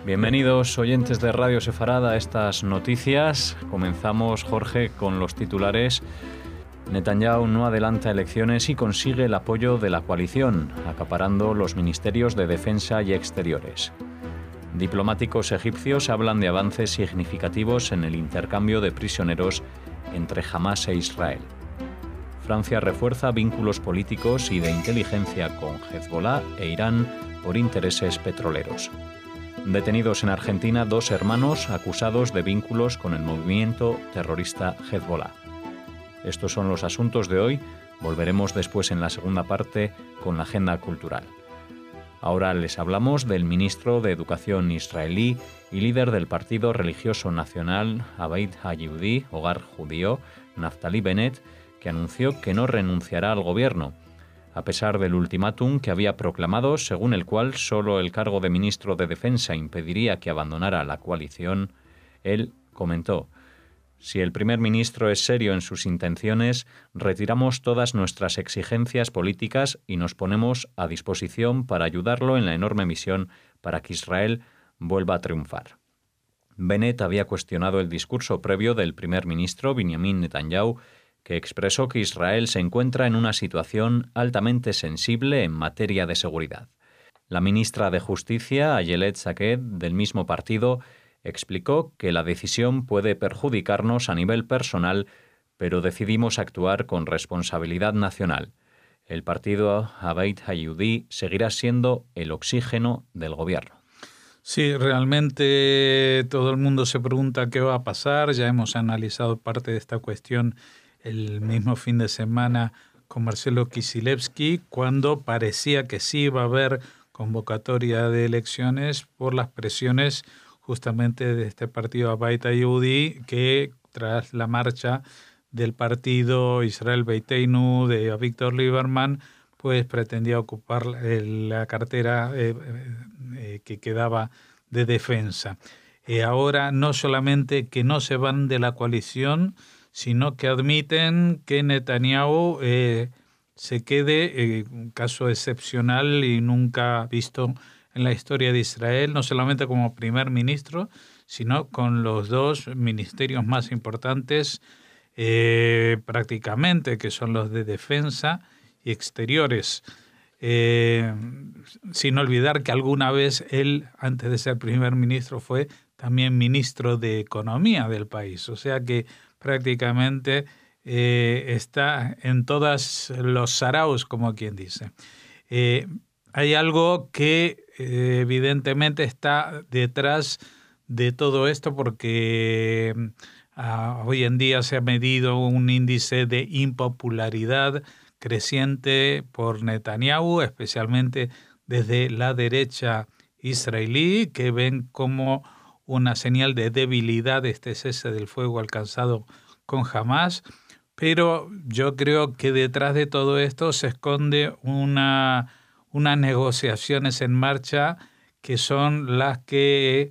Bienvenidos, oyentes de Radio Sefarad, a estas noticias. Comenzamos, Jorge, con los titulares. Netanyahu no adelanta elecciones y consigue el apoyo de la coalición, acaparando los ministerios de Defensa y Exteriores. Diplomáticos egipcios hablan de avances significativos en el intercambio de prisioneros entre Hamás e Israel. Francia refuerza vínculos políticos y de inteligencia con Hezbolá e Irán por intereses petroleros. Detenidos en Argentina 2 hermanos acusados de vínculos con el movimiento terrorista Hezbolá. Estos son los asuntos de hoy. Volveremos después en la segunda parte con la agenda cultural. Ahora les hablamos del ministro de Educación israelí y líder del Partido Religioso Nacional Abait HaYehudi, Hogar Judío, Naftali Bennett, que anunció que no renunciará al gobierno, a pesar del ultimátum que había proclamado, según el cual solo el cargo de ministro de Defensa impediría que abandonara la coalición. Él comentó: «Si el primer ministro es serio en sus intenciones, retiramos todas nuestras exigencias políticas y nos ponemos a disposición para ayudarlo en la enorme misión para que Israel vuelva a triunfar». Bennett había cuestionado el discurso previo del primer ministro Benjamin Netanyahu, que expresó que Israel se encuentra en una situación altamente sensible en materia de seguridad. La ministra de Justicia, Ayelet Shaked, del mismo partido, explicó que la decisión puede perjudicarnos a nivel personal, pero decidimos actuar con responsabilidad nacional. El partido Abait HaYehudi seguirá siendo el oxígeno del gobierno. Sí, realmente todo el mundo se pregunta qué va a pasar. Ya hemos analizado parte de esta cuestión el mismo fin de semana con Marcelo Kisilevsky, cuando parecía que sí iba a haber convocatoria de elecciones por las presiones justamente de este partido Abait HaYehudi, que tras la marcha del partido Israel Beiteinu de Avigdor Lieberman, pues pretendía ocupar la cartera que quedaba de defensa. Ahora no solamente que no se van de la coalición, sino que admiten que Netanyahu se quede, un caso excepcional y nunca visto en la historia de Israel, no solamente como primer ministro, sino con los 2 ministerios más importantes prácticamente, que son los de Defensa y Exteriores. Sin olvidar que alguna vez él, antes de ser primer ministro, fue también ministro de Economía del país. O sea que prácticamente está en todos los saraos, como quien dice. Hay algo que evidentemente está detrás de todo esto, porque hoy en día se ha medido un índice de impopularidad creciente por Netanyahu, especialmente desde la derecha israelí, que ven como una señal de debilidad este cese del fuego alcanzado con Hamás, pero yo creo que detrás de todo esto se esconde unas negociaciones en marcha que son las que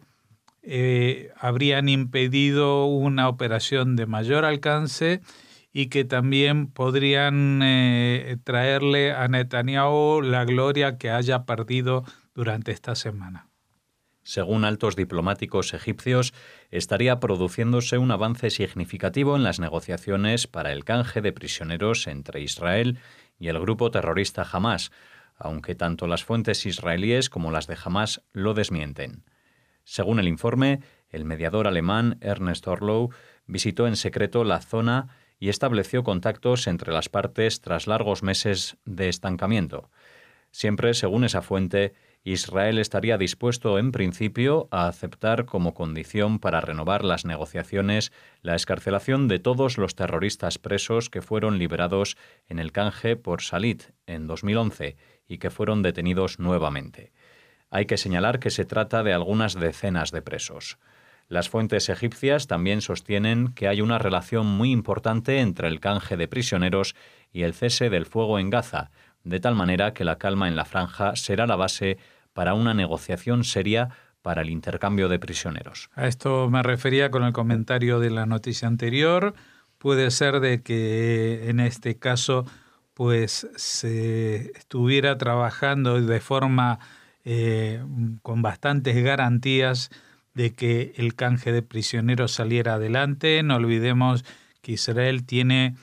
habrían impedido una operación de mayor alcance y que también podrían traerle a Netanyahu la gloria que haya perdido durante esta semana. Según altos diplomáticos egipcios, estaría produciéndose un avance significativo en las negociaciones para el canje de prisioneros entre Israel y el grupo terrorista Hamás, aunque tanto las fuentes israelíes como las de Hamás lo desmienten. Según el informe, el mediador alemán Ernst Orlow visitó en secreto la zona y estableció contactos entre las partes tras largos meses de estancamiento. Siempre, según esa fuente, Israel estaría dispuesto en principio a aceptar como condición para renovar las negociaciones la excarcelación de todos los terroristas presos que fueron liberados en el canje por Shalit en 2011 y que fueron detenidos nuevamente. Hay que señalar que se trata de algunas decenas de presos. Las fuentes egipcias también sostienen que hay una relación muy importante entre el canje de prisioneros y el cese del fuego en Gaza, de tal manera que la calma en la franja será la base para una negociación seria para el intercambio de prisioneros. A esto me refería con el comentario de la noticia anterior. Puede ser de que en este caso pues se estuviera trabajando de forma con bastantes garantías de que el canje de prisioneros saliera adelante. No olvidemos que Israel tiene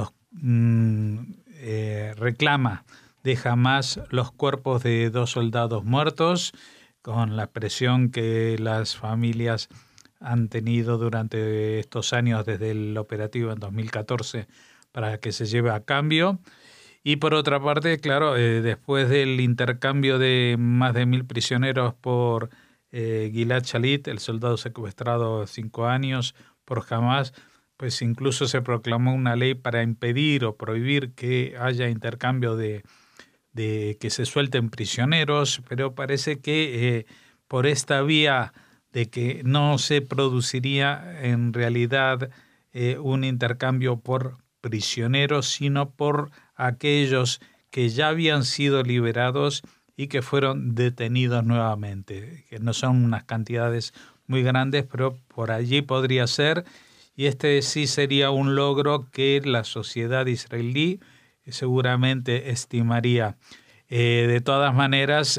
reclama de Hamás los cuerpos de 2 soldados muertos, con la presión que las familias han tenido durante estos años desde el operativo en 2014 para que se lleve a cambio. Y por otra parte, claro, después del intercambio de más de 1.000 prisioneros por Gilad Shalit, el soldado secuestrado 5 años por Hamás, pues incluso se proclamó una ley para impedir o prohibir que haya intercambio de que se suelten prisioneros, pero parece que por esta vía de que no se produciría en realidad un intercambio por prisioneros, sino por aquellos que ya habían sido liberados y que fueron detenidos nuevamente, que no son unas cantidades muy grandes, pero por allí podría ser, y este sí sería un logro que la sociedad israelí seguramente estimaría. De todas maneras,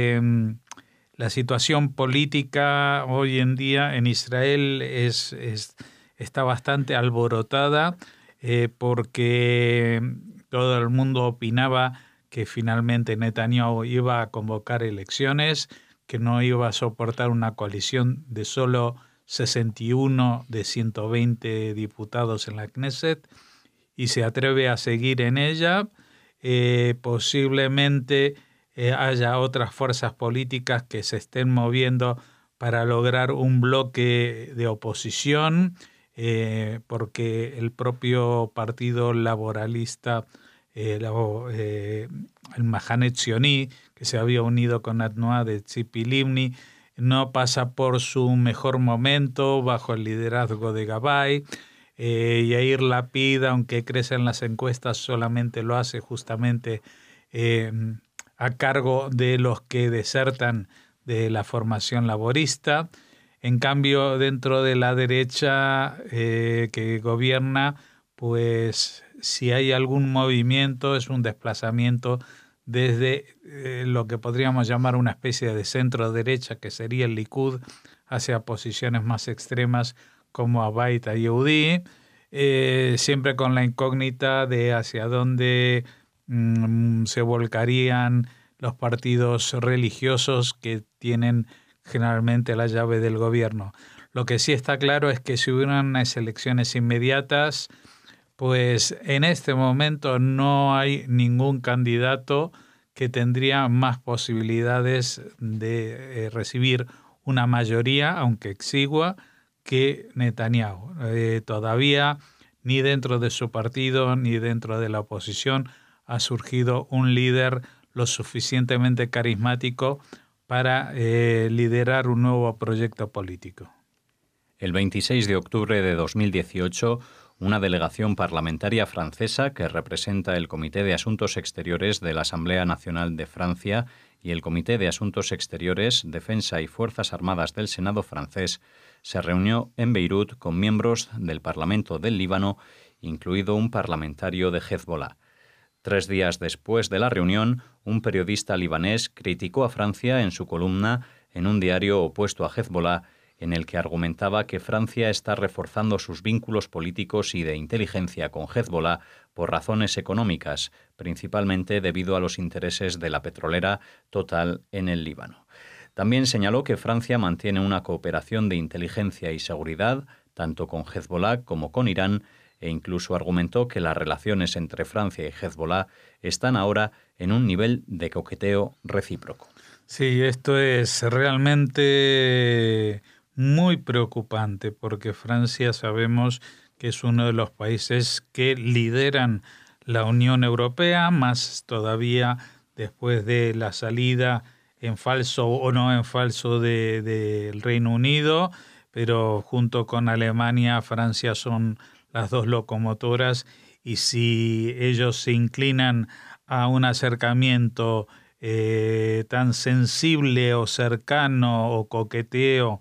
la situación política hoy en día en Israel está bastante alborotada, porque todo el mundo opinaba que finalmente Netanyahu iba a convocar elecciones, que no iba a soportar una coalición de solo 61 de 120 diputados en la Knesset, y se atreve a seguir en ella. Posiblemente haya otras fuerzas políticas que se estén moviendo para lograr un bloque de oposición, porque el propio Partido Laboralista, el Mahane Tzioní, que se había unido con Atnoa de Tzipi Livni, no pasa por su mejor momento bajo el liderazgo de Gabay. Yair Lapid, aunque crece en las encuestas, solamente lo hace justamente a cargo de los que desertan de la formación laborista. En cambio, dentro de la derecha que gobierna, pues si hay algún movimiento es un desplazamiento desde lo que podríamos llamar una especie de centro-derecha, que sería el Likud, hacia posiciones más extremas como Abait Yehudi, siempre con la incógnita de hacia dónde se volcarían los partidos religiosos que tienen generalmente la llave del gobierno. Lo que sí está claro es que si hubieran unas elecciones inmediatas, pues en este momento no hay ningún candidato que tendría más posibilidades de recibir una mayoría, aunque exigua, que Netanyahu. Todavía ni dentro de su partido ni dentro de la oposición ha surgido un líder lo suficientemente carismático para liderar un nuevo proyecto político. El 26 de octubre de 2018, una delegación parlamentaria francesa que representa el Comité de Asuntos Exteriores de la Asamblea Nacional de Francia y el Comité de Asuntos Exteriores, Defensa y Fuerzas Armadas del Senado francés se reunió en Beirut con miembros del Parlamento del Líbano, incluido un parlamentario de Hezbollah. 3 días después de la reunión, un periodista libanés criticó a Francia en su columna en un diario opuesto a Hezbollah, en el que argumentaba que Francia está reforzando sus vínculos políticos y de inteligencia con Hezbollah por razones económicas, principalmente debido a los intereses de la petrolera Total en el Líbano. También señaló que Francia mantiene una cooperación de inteligencia y seguridad, tanto con Hezbollah como con Irán, e incluso argumentó que las relaciones entre Francia y Hezbollah están ahora en un nivel de coqueteo recíproco. Sí, esto es realmente muy preocupante, porque Francia sabemos que es uno de los países que lideran la Unión Europea, más todavía después de la salida en falso o no en falso del Reino Unido, pero junto con Alemania, Francia son las dos locomotoras, y si ellos se inclinan a un acercamiento tan sensible o cercano o coqueteo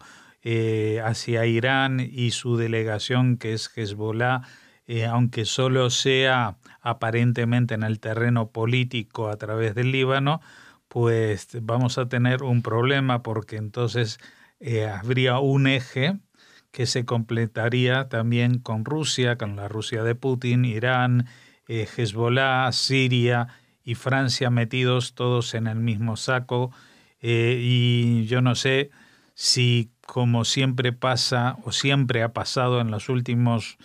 hacia Irán y su delegación que es Hezbollah, aunque solo sea aparentemente en el terreno político a través del Líbano, pues vamos a tener un problema, porque entonces habría un eje que se completaría también con Rusia, con la Rusia de Putin, Irán, Hezbollah, Siria y Francia metidos todos en el mismo saco. Y yo no sé si, como siempre pasa o siempre ha pasado en los últimos,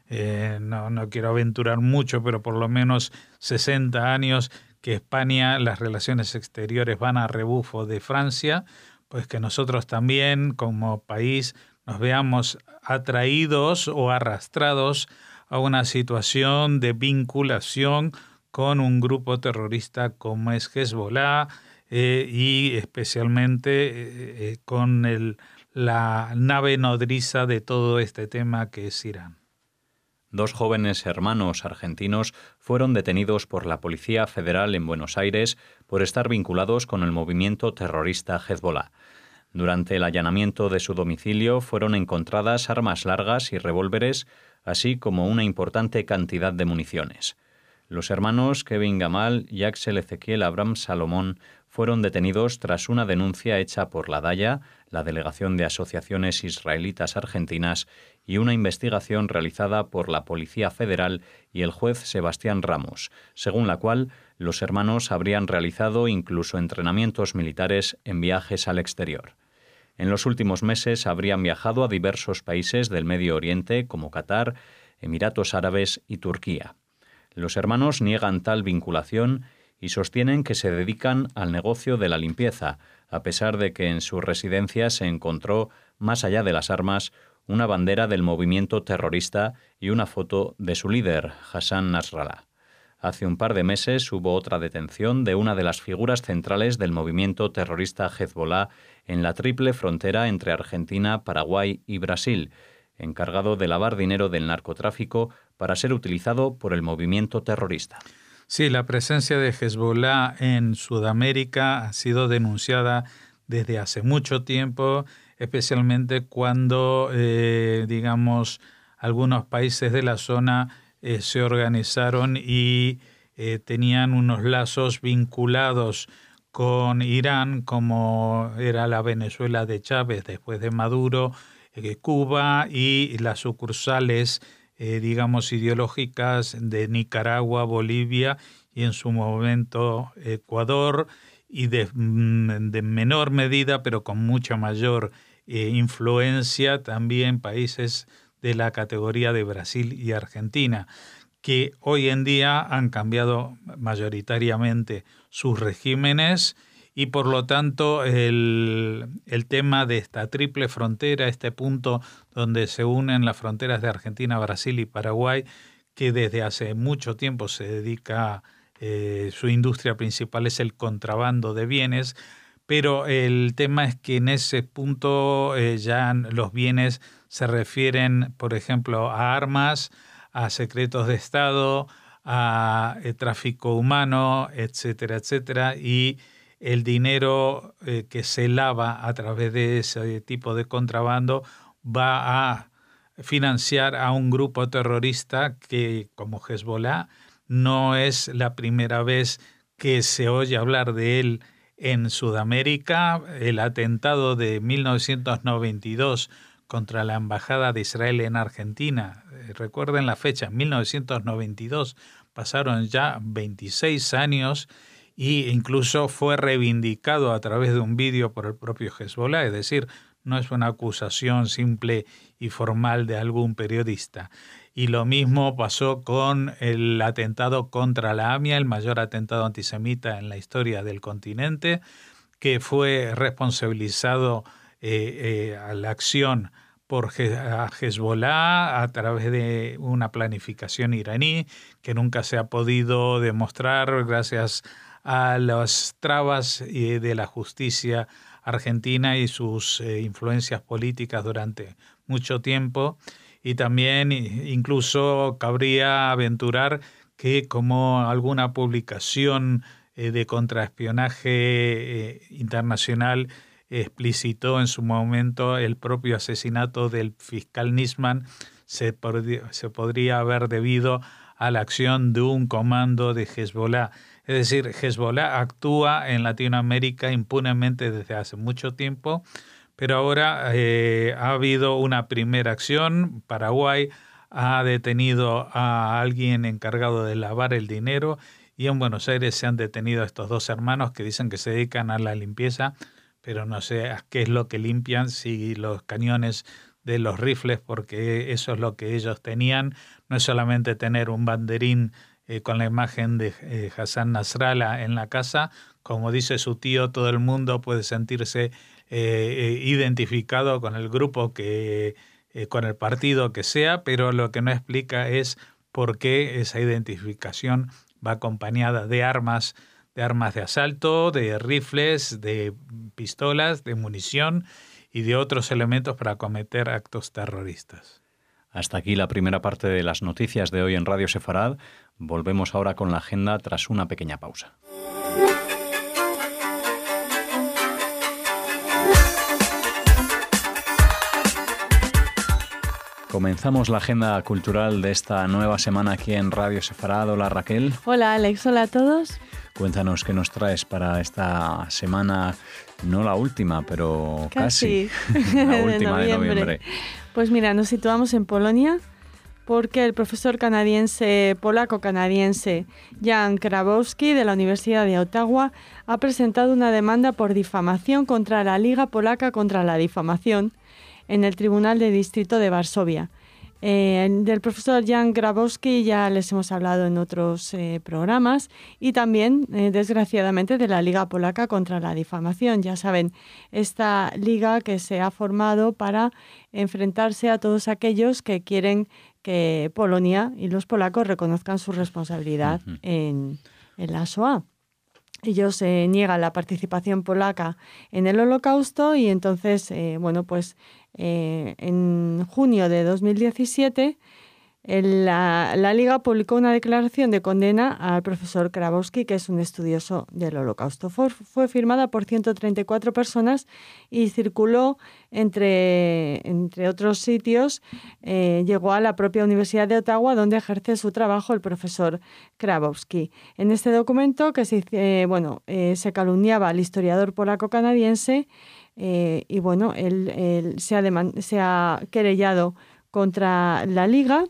no quiero aventurar mucho, pero por lo menos 60 años, que España, las relaciones exteriores van a rebufo de Francia, pues que nosotros también como país nos veamos atraídos o arrastrados a una situación de vinculación con un grupo terrorista como es Hezbollah, y especialmente con la nave nodriza de todo este tema que es Irán. 2 jóvenes hermanos argentinos fueron detenidos por la Policía Federal en Buenos Aires por estar vinculados con el movimiento terrorista Hezbollah. Durante el allanamiento de su domicilio fueron encontradas armas largas y revólveres, así como una importante cantidad de municiones. Los hermanos Kevin Gamal y Axel Ezequiel Abraham Salomón fueron detenidos tras una denuncia hecha por la DAYA, la Delegación de Asociaciones Israelitas Argentinas, y una investigación realizada por la Policía Federal y el juez Sebastián Ramos, según la cual los hermanos habrían realizado incluso entrenamientos militares en viajes al exterior. En los últimos meses habrían viajado a diversos países del Medio Oriente como Qatar, Emiratos Árabes y Turquía. Los hermanos niegan tal vinculación y sostienen que se dedican al negocio de la limpieza, a pesar de que en su residencia se encontró, más allá de las armas, una bandera del movimiento terrorista y una foto de su líder, Hassan Nasrallah. Hace un par de meses hubo otra detención de una de las figuras centrales del movimiento terrorista Hezbollah en la triple frontera entre Argentina, Paraguay y Brasil, encargado de lavar dinero del narcotráfico para ser utilizado por el movimiento terrorista. Sí, la presencia de Hezbollah en Sudamérica ha sido denunciada desde hace mucho tiempo, especialmente cuando, algunos países de la zona se organizaron y tenían unos lazos vinculados con Irán, como era la Venezuela de Chávez después de Maduro, Cuba y las sucursales ideológicas de Nicaragua, Bolivia y en su momento Ecuador, y de menor medida, pero con mucha mayor influencia, también países de la categoría de Brasil y Argentina, que hoy en día han cambiado mayoritariamente sus regímenes. Y por lo tanto el tema de esta triple frontera, este punto donde se unen las fronteras de Argentina, Brasil y Paraguay, que desde hace mucho tiempo se dedica, su industria principal es el contrabando de bienes, pero el tema es que en ese punto ya los bienes se refieren, por ejemplo, a armas, a secretos de Estado, a tráfico humano, etcétera, etcétera, y el dinero que se lava a través de ese tipo de contrabando va a financiar a un grupo terrorista que, como Hezbollah, no es la primera vez que se oye hablar de él en Sudamérica. El atentado de 1992 contra la Embajada de Israel en Argentina, recuerden la fecha, 1992, pasaron ya 26 años, y incluso fue reivindicado a través de un vídeo por el propio Hezbollah, es decir, no es una acusación simple y formal de algún periodista. Y lo mismo pasó con el atentado contra la AMIA, el mayor atentado antisemita en la historia del continente, que fue responsabilizado a la acción por Hezbollah a través de una planificación iraní que nunca se ha podido demostrar gracias a las trabas de la justicia argentina y sus influencias políticas durante mucho tiempo. Y también incluso cabría aventurar que, como alguna publicación de contraespionaje internacional explicitó en su momento, el propio asesinato del fiscal Nisman se podría haber debido a la acción de un comando de Hezbollah. Es decir, Hezbollah actúa en Latinoamérica impunemente desde hace mucho tiempo, pero ahora ha habido una primera acción. Paraguay ha detenido a alguien encargado de lavar el dinero y en Buenos Aires se han detenido a estos dos hermanos que dicen que se dedican a la limpieza, pero no sé a qué es lo que limpian, si los cañones de los rifles, porque eso es lo que ellos tenían. No es solamente tener un banderín con la imagen de Hassan Nasrallah en la casa. Como dice su tío, todo el mundo puede sentirse identificado con el grupo con el partido que sea, pero lo que no explica es por qué esa identificación va acompañada de armas de asalto, de rifles, de pistolas, de munición y de otros elementos para cometer actos terroristas. Hasta aquí la primera parte de las noticias de hoy en Radio Sefarad. Volvemos ahora con la agenda tras una pequeña pausa. Comenzamos la agenda cultural de esta nueva semana aquí en Radio Sefarad. Hola Raquel. Hola Alex, hola a todos. Cuéntanos qué nos traes para esta semana, no la última, pero casi. La última de noviembre. Pues mira, nos situamos en Polonia porque el profesor polaco-canadiense Jan Grabowski de la Universidad de Ottawa ha presentado una demanda por difamación contra la Liga Polaca contra la Difamación en el Tribunal de Distrito de Varsovia. Del profesor Jan Grabowski ya les hemos hablado en otros programas y también, desgraciadamente, de la Liga Polaca contra la Difamación. Ya saben, esta liga que se ha formado para enfrentarse a todos aquellos que quieren que Polonia y los polacos reconozcan su responsabilidad en la Shoah. Ellos niegan la participación polaca en el Holocausto y entonces, en junio de 2017 la Liga publicó una declaración de condena al profesor Grabowski, que es un estudioso del Holocausto. Fue firmada por 134 personas y circuló entre otros sitios. Llegó a la propia Universidad de Ottawa, donde ejerce su trabajo el profesor Grabowski. En este documento que se calumniaba al historiador polaco-canadiense él se ha querellado contra la Liga.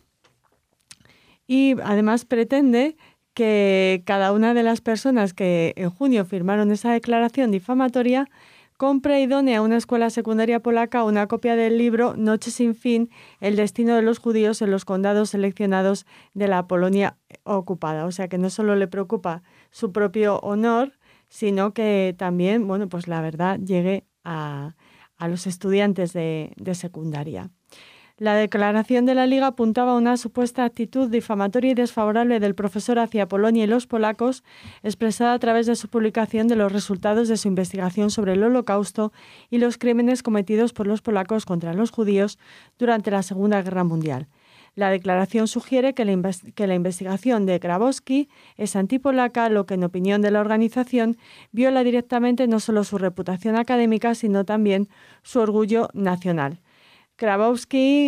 Y además pretende que cada una de las personas que en junio firmaron esa declaración difamatoria compre y done a una escuela secundaria polaca una copia del libro Noche sin fin, el destino de los judíos en los condados seleccionados de la Polonia ocupada. O sea que no solo le preocupa su propio honor, sino que también, la verdad llegue a los estudiantes de secundaria. La declaración de la Liga apuntaba a una supuesta actitud difamatoria y desfavorable del profesor hacia Polonia y los polacos, expresada a través de su publicación de los resultados de su investigación sobre el Holocausto y los crímenes cometidos por los polacos contra los judíos durante la Segunda Guerra Mundial. La declaración sugiere que la investigación de Grabowski es antipolaca, lo que, en opinión de la organización, viola directamente no solo su reputación académica, sino también su orgullo nacional. Grabowski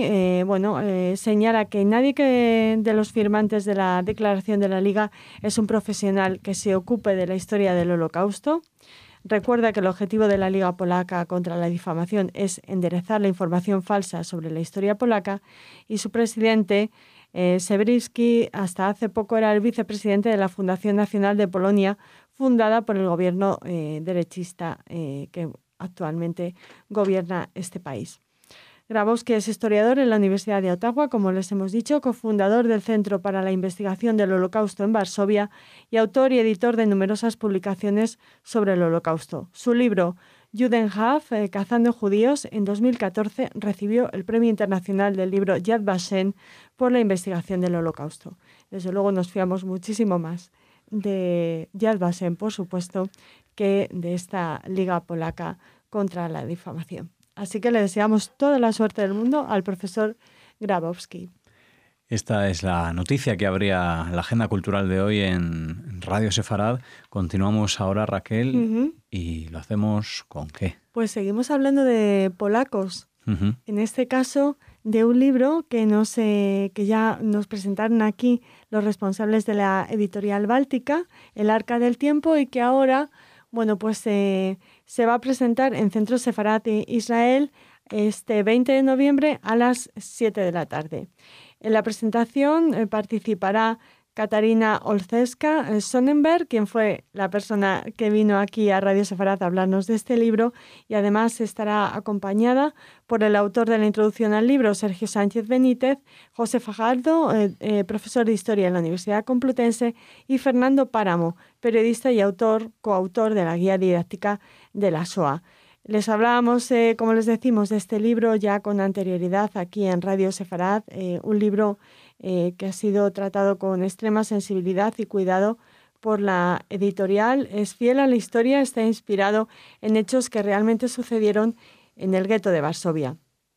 señala que nadie de los firmantes de la declaración de la Liga es un profesional que se ocupe de la historia del Holocausto. Recuerda que el objetivo de la Liga Polaca contra la Difamación es enderezar la información falsa sobre la historia polaca y su presidente, Sebrzyński, hasta hace poco era el vicepresidente de la Fundación Nacional de Polonia, fundada por el gobierno derechista que actualmente gobierna este país. Grabowski es historiador en la Universidad de Ottawa, como les hemos dicho, cofundador del Centro para la Investigación del Holocausto en Varsovia y autor y editor de numerosas publicaciones sobre el Holocausto. Su libro Judenhaft, Cazando Judíos, en 2014 recibió el Premio Internacional del Libro Yad Vashem por la investigación del Holocausto. Desde luego nos fiamos muchísimo más de Yad Vashem, por supuesto, que de esta Liga Polaca contra la Difamación. Así que le deseamos toda la suerte del mundo al profesor Grabowski. Esta es la noticia que abría la agenda cultural de hoy en Radio Sefarad. Continuamos ahora, Raquel, y lo hacemos ¿con qué? Pues seguimos hablando de polacos. En este caso de un libro que ya nos presentaron aquí los responsables de la editorial Báltica, El Arca del Tiempo, y que ahora, bueno, pues se va a presentar en Centro Sefarad de Israel este 20 de noviembre a las 7 de la tarde. En la presentación participará Katarina Olszewska Sonnenberg, quien fue la persona que vino aquí a Radio Sefarad a hablarnos de este libro, y además estará acompañada por el autor de la introducción al libro, Sergio Sánchez Benítez, José Fajardo, profesor de Historia en la Universidad Complutense, y Fernando Páramo, periodista y coautor de la Guía Didáctica de la Shoah. Les hablábamos, como les decimos, de este libro ya con anterioridad aquí en Radio Sefarad, un libro que ha sido tratado con extrema sensibilidad y cuidado por la editorial. Es fiel a la historia, está inspirado en hechos que realmente sucedieron en el gueto de Varsovia.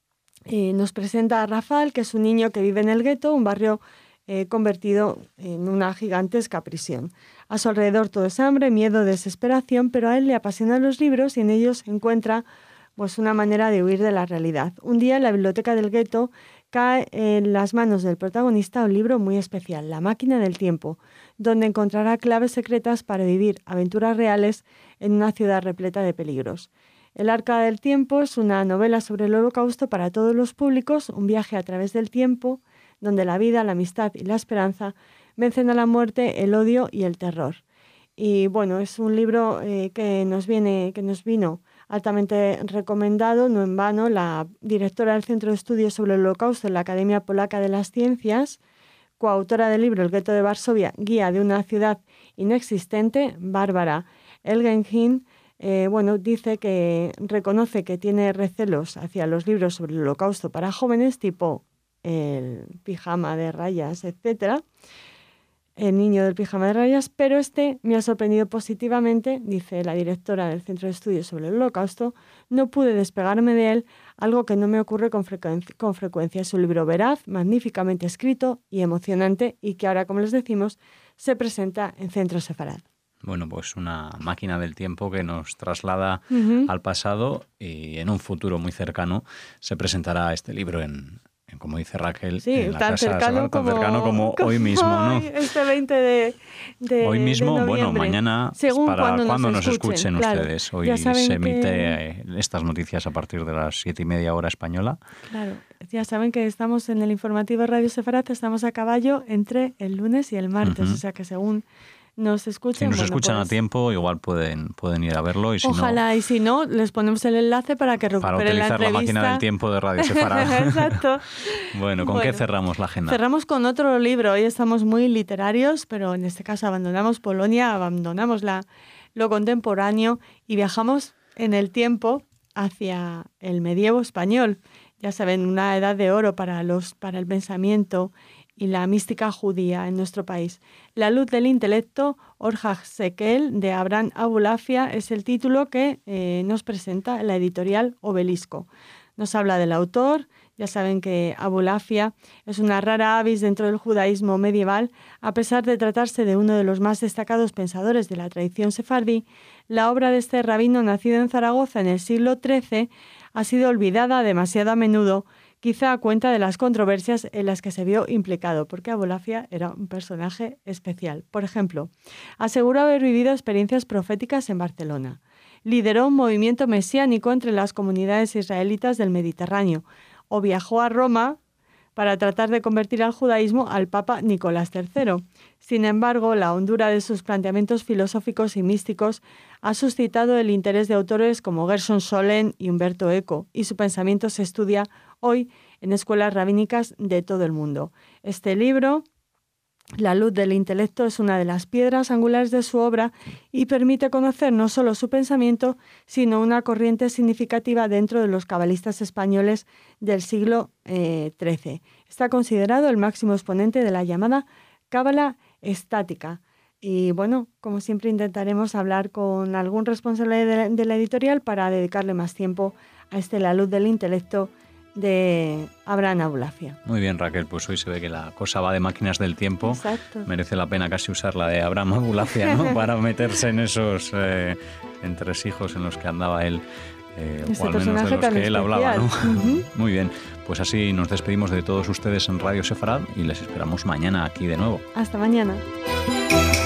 Nos presenta a Rafal, que es un niño que vive en el gueto, un barrio convertido en una gigantesca prisión. A su alrededor todo es hambre, miedo, desesperación, pero a él le apasionan los libros y en ellos encuentra pues, una manera de huir de la realidad. Un día en la biblioteca del gueto cae en las manos del protagonista un libro muy especial, La máquina del tiempo, donde encontrará claves secretas para vivir aventuras reales en una ciudad repleta de peligros. El Arca del Tiempo es una novela sobre el Holocausto para todos los públicos, un viaje a través del tiempo, donde la vida, la amistad y la esperanza vencen a la muerte, el odio y el terror. Y bueno, es un libro que nos vino altamente recomendado, no en vano. La directora del Centro de Estudios sobre el Holocausto en la Academia Polaca de las Ciencias, coautora del libro El gueto de Varsovia, guía de una ciudad inexistente, Bárbara Elgenhin, dice que reconoce que tiene recelos hacia los libros sobre el Holocausto para jóvenes, tipo el pijama de rayas, etcétera, El niño del pijama de rayas, pero este me ha sorprendido positivamente, dice la directora del Centro de Estudios sobre el Holocausto. No pude despegarme de él, algo que no me ocurre con frecuencia. Es un libro veraz, magníficamente escrito y emocionante, y que ahora, como les decimos, se presenta en Centro Sefarad. Bueno, pues una máquina del tiempo que nos traslada al pasado, y en un futuro muy cercano se presentará este libro en como dice Raquel, sí, en la tan casa cercano como hoy mismo, ¿no? Este 20 de hoy mismo, de bueno, mañana, según para cuando nos escuchen claro, ustedes. Hoy se emite estas noticias a partir de las 7:30 hora española. Claro, ya saben que estamos en el informativo Radio Sefarad, estamos a caballo entre el lunes y el martes, o sea que según nos escuchen. Si nos escuchan a tiempo, igual pueden ir a verlo. Y si ojalá, no, y si no, les ponemos el enlace para que recuperen la entrevista. Para utilizar la máquina del tiempo de Radio Sefarad. Exacto. Bueno, ¿con qué cerramos la agenda? Cerramos con otro libro. Hoy estamos muy literarios, pero en este caso abandonamos Polonia, abandonamos lo contemporáneo y viajamos en el tiempo hacia el medievo español. Ya saben, una edad de oro para el pensamiento y la mística judía en nuestro país. La luz del intelecto, Orjak Sekel, de Abraham Abulafia, es el título que nos presenta la editorial Obelisco. Nos habla del autor. Ya saben que Abulafia es una rara avis dentro del judaísmo medieval. A pesar de tratarse de uno de los más destacados pensadores de la tradición sefardí, la obra de este rabino nacido en Zaragoza en el siglo XIII ha sido olvidada demasiado a menudo, quizá a cuenta de las controversias en las que se vio implicado, porque Abulafia era un personaje especial. Por ejemplo, aseguró haber vivido experiencias proféticas en Barcelona. Lideró un movimiento mesiánico entre las comunidades israelitas del Mediterráneo, o viajó a Roma para tratar de convertir al judaísmo al Papa Nicolás III. Sin embargo, la hondura de sus planteamientos filosóficos y místicos ha suscitado el interés de autores como Gershon Scholem y Umberto Eco, y su pensamiento se estudia hoy en escuelas rabínicas de todo el mundo. Este libro, La luz del intelecto, es una de las piedras angulares de su obra y permite conocer no solo su pensamiento, sino una corriente significativa dentro de los cabalistas españoles del siglo XIII. Está considerado el máximo exponente de la llamada cábala estática. Y bueno, como siempre intentaremos hablar con algún responsable de la editorial para dedicarle más tiempo a La luz del intelecto de Abraham Abulafia. Muy bien, Raquel, pues hoy se ve que la cosa va de máquinas del tiempo. Exacto. Merece la pena casi usar la de Abraham Abulafia, ¿no? Para meterse en esos entresijos en los que andaba él Este o al menos de personaje los tan que él hablaba, ¿no? especial. Muy bien, pues así nos despedimos de todos ustedes en Radio Sefarad y les esperamos mañana aquí de nuevo. Hasta mañana.